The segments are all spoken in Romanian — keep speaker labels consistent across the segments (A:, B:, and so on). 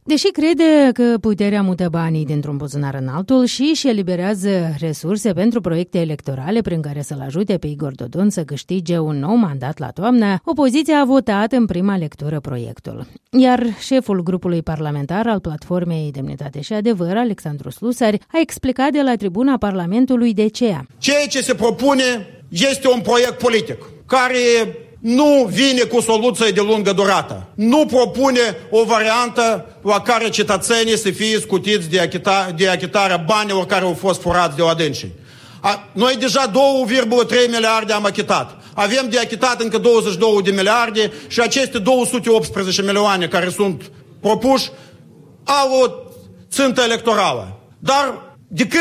A: Deși crede că puterea mută banii dintr-un buzunar în altul și eliberează resurse pentru proiecte electorale prin care să-l ajute pe Igor Dodon să câștige un nou mandat la toamnă, opoziția a votat în prima lectură proiectul. Iar șeful grupului parlamentar al Platformei Demnitate și Adevăr, Alexandru Slusari, a explicat de la tribuna Parlamentului de ce.
B: Ceea ce se propune este un proiect politic care nu vine cu soluție de lungă durată. Nu propune o variantă la care cetățenii să fie scutiți de achitarea banilor care au fost furați de la dânsii. Noi deja 2,3 miliarde am achitat. Avem de achitat încă 22 de miliarde și aceste 218 milioane care sunt propuși au o țintă electorală. Dar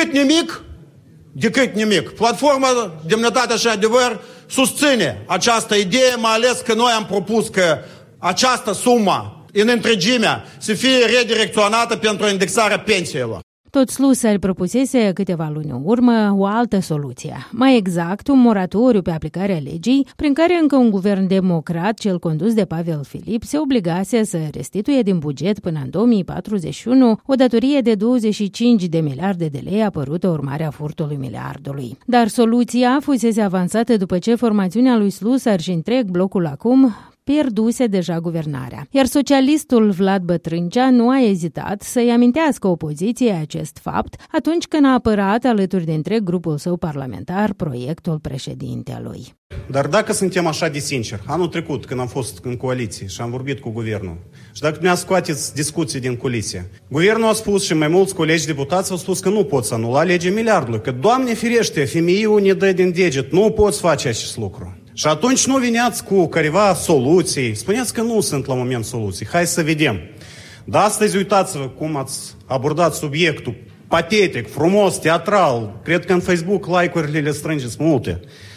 B: decât nimic. Platforma Demnitate și Adevăr susține această idee, mai ales că noi am propus că această sumă în întregime să fie redirecționată pentru indexarea pensiilor.
A: Tot Slusari propusese câteva luni în urmă o altă soluție. Mai exact, un moratoriu pe aplicarea legii, prin care încă un guvern democrat, cel condus de Pavel Filip, se obligase să restituie din buget până în 2041 o datorie de 25 de miliarde de lei apărută urmarea furtului miliardului. Dar soluția fusese avansată după ce formațiunea lui Slusari și întreg blocul acum pierduse deja guvernarea. Iar socialistul Vlad Bătrâncea nu a ezitat să-i amintească opoziției acest fapt atunci când a apărat alături de întreg grupul său parlamentar proiectul președintelui.
C: Dar dacă suntem așa de sinceri, anul trecut când am fost în coaliție și am vorbit cu guvernul și dacă ne-a scoateți discuții din culisie, guvernul a spus și mai mulți colegi deputați au spus că nu pot să anula legea miliardului, că Doamne ferește, FMI-ul ne dă din deget, nu poți face acest lucru. Și atunci nu vineați cu careva soluții, spuneați că nu sunt la moment soluții, hai să vedem. Dar astăzi uitați-vă cum ați abordat subiectul, patetic, frumos, teatral, cred că în Facebook like-urile le strângeți multe.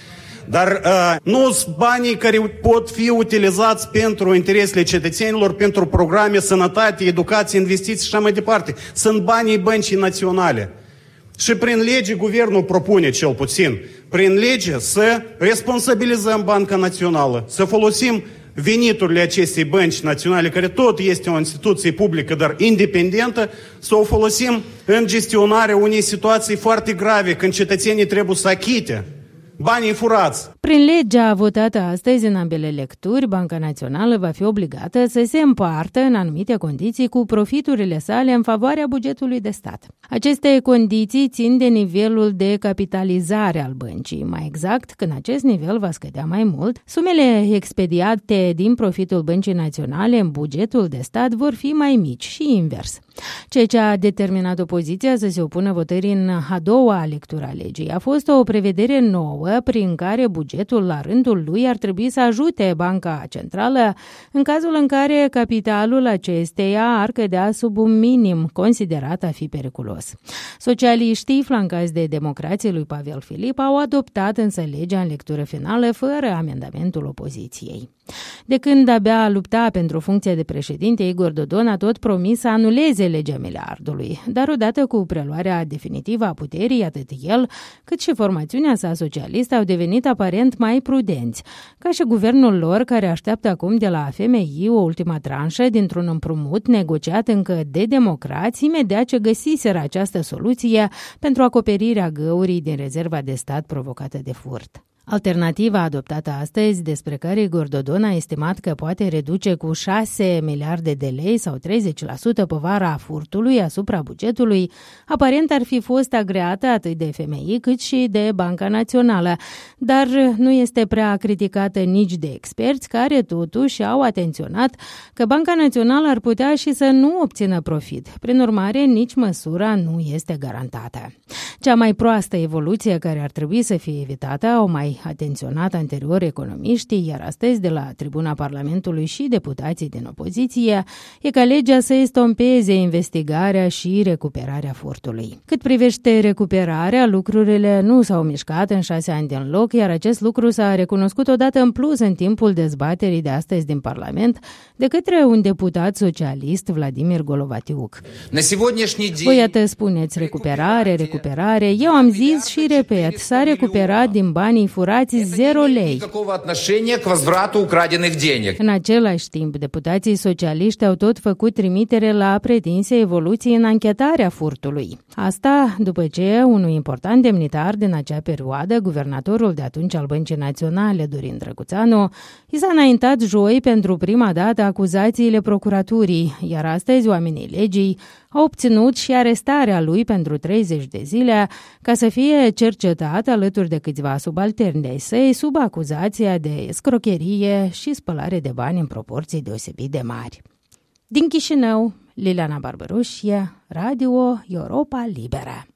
C: Dar nu sunt banii care pot fi utilizați pentru interesele cetățenilor, pentru programe, sănătate, educație, investiții și așa mai departe. Sunt banii băncii naționale. Și prin lege, guvernul propune cel puțin, prin lege să responsabilizăm Banca Națională, să folosim veniturile acestei bănci naționale, care tot este o instituție publică, dar independentă, să o folosim în gestionarea unei situații foarte grave, când cetățenii trebuie să achite banii furați.
A: Prin legea votată astăzi în ambele lecturi, Banca Națională va fi obligată să se împartă în anumite condiții cu profiturile sale în favoarea bugetului de stat. Aceste condiții țin de nivelul de capitalizare al băncii. Mai exact, când acest nivel va scădea mai mult, sumele expediate din profitul Băncii Naționale în bugetul de stat vor fi mai mici și invers. Ceea ce a determinat opoziția să se opună votării în a doua lectură a legii a fost o prevedere nouă prin care bugetul la rândul lui ar trebui să ajute Banca Centrală în cazul în care capitalul acesteia ar cădea sub un minim considerat a fi periculos. Socialiștii, flancați de democrații lui Pavel Filip, au adoptat însă legea în lectură finală fără amendamentul opoziției. De când abia lupta pentru funcția de președinte, Igor Dodon a tot promis să anuleze legea miliardului, dar odată cu preluarea definitivă a puterii, atât el cât și formațiunea sa socialistă au devenit aparent mai prudenți, ca și guvernul lor care așteaptă acum de la FMI o ultima tranșă dintr-un împrumut negociat încă de democrați imediat ce găsiseră această soluție pentru acoperirea găurii din rezerva de stat provocată de furt. Alternativa adoptată astăzi, despre care Igor Dodon a estimat că poate reduce cu 6 miliarde de lei sau 30% povara furtului asupra bugetului, aparent ar fi fost agreată atât de FMI cât și de Banca Națională, dar nu este prea criticată nici de experți care totuși au atenționat că Banca Națională ar putea și să nu obțină profit. Prin urmare, nici măsura nu este garantată. Cea mai proastă evoluție care ar trebui să fie evitată au mai atenționat anterior economiștii, iar astăzi de la tribuna Parlamentului și deputații din opoziție, e ca legea să estompeze investigarea și recuperarea furtului. Cât privește recuperarea, lucrurile nu s-au mișcat în 6 ani din loc, iar acest lucru s-a recunoscut odată în plus în timpul dezbaterii de astăzi din Parlament de către un deputat socialist, Vladimir Golovatiuc. Voi iată spuneți recuperare, eu am zis și repet, s-a recuperat din banii furați furați 0 lei. În același timp, deputații socialiști au tot făcut trimitere la pretinse evoluții în anchetarea furtului. Asta după ce unui important demnitar din acea perioadă, guvernatorul de atunci al Băncii Naționale, Dorin Drăguțanu, i s-a înaintat joi pentru prima dată acuzațiile procuraturii, iar astăzi oamenii legii au obținut și arestarea lui pentru 30 de zile ca să fie cercetat alături de câțiva subalterni ai săi sub acuzația de escrocherie și spălare de bani în proporții deosebit de mari. Din Chișinău, Liliana Barbaroșie, Radio Europa Liberă.